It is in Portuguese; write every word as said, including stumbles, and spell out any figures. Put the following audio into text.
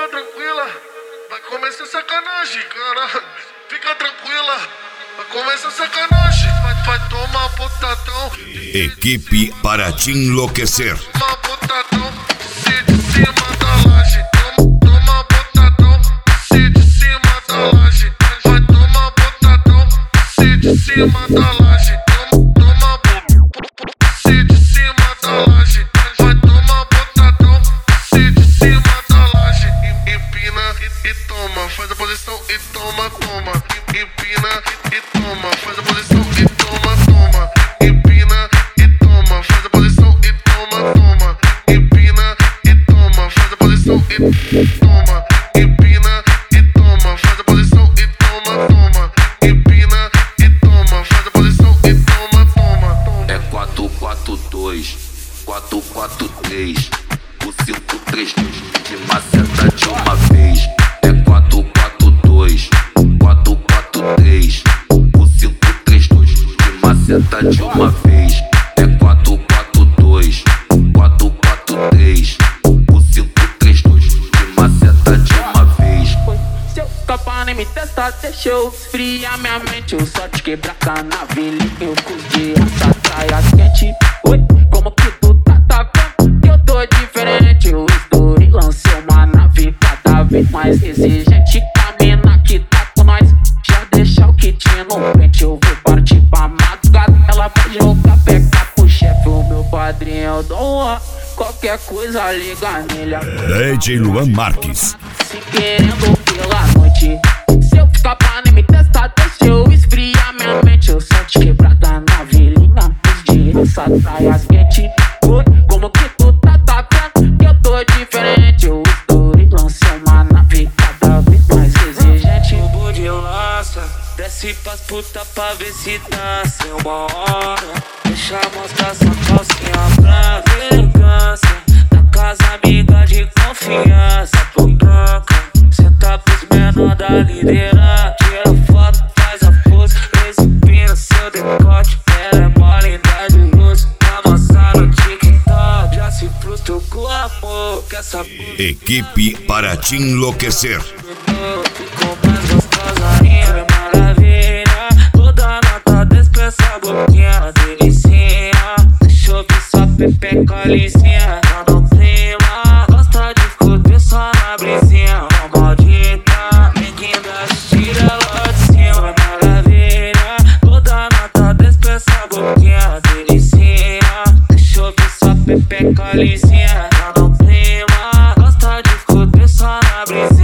fica tranquila, vai começar sacanagem, cara. Fica tranquila, vai começar sacanagem. Vai, vai tomar botadão. Equipe para te enlouquecer. Toma botadão, se de cima da laje. Toma, toma botadão, se de cima da laje. Vai tomar botadão, se de cima da laje. Toma, toma botadão, se de cima da laje. Vai tomar botadão, se de cima da laje. Empina e, e toma, faz a posição e toma, toma. Empina e toma, faz a posição e toma, toma. Empina e toma, faz a posição e toma, toma. Empina e toma, faz a posição e toma. Empina e toma, faz a posição e toma, toma. Empina e toma, faz a posição e toma, toma. É quatro quatro dois, quatro quatro três, o cinco três dois, de maceta de uma vez. É quatro quatro dois, quatro quatro três, o cinco três dois, de maceta de uma vez. É quatro quatro dois, quatro quatro três, o cinco três dois, de maceta de uma vez. Se eu escapar nem me testar, deixa eu esfriar minha mente. Eu só te quebrar a navilha, eu curto de raça, traias quente. Oi, como que tu tá atacando? Que eu tô diferente. Eu estourei, lancei uma nave cada vez mais exigente. Camina que tá com nós, já deixa o kit no pente. Eu vou partir pra madrugada, ela vai jogar peca pro chefe. O meu padrinho, eu dou uma, qualquer coisa liga nele. D J Luan Marques. Se querendo pela noite, se eu ficar pra nem me testar, deixa eu esfriar minha mente. Eu só te quebrada na vilinha, de raça, traias quente. Oi, como que tu tá atacando? Que eu tô diferente. Eu estourei, lancei uma nave cada vez mais exigente. O bonde lança, desce pras puta pra ver se dança. É uma hora, deixa mostrar sua calcinha pra elegância. Na casa amiga de confiança, pro branca. Senta pros menor da liderança. Tira foto, faz a pose, exibindo seu decote. Ela é mó linda de luz, amassar no TikTok. Já se frustrou com amor, quer saber? Equipe para te enlouquecer. Ficou mais gostosa ainda, é maravilha. Toda nota despeça a boquinha, delicinha. Deixa eu ver sua pepeca lisinha. Tá no clima, gosta de escutar só na brisinha. Ó maldita, ninguém dá tira lá de cima, é maravilha. Toda nota despeça a boquinha, delicinha. Deixa eu ver sua pepeca lisinha. Tá no clima, gosta de escutar só na brisinha.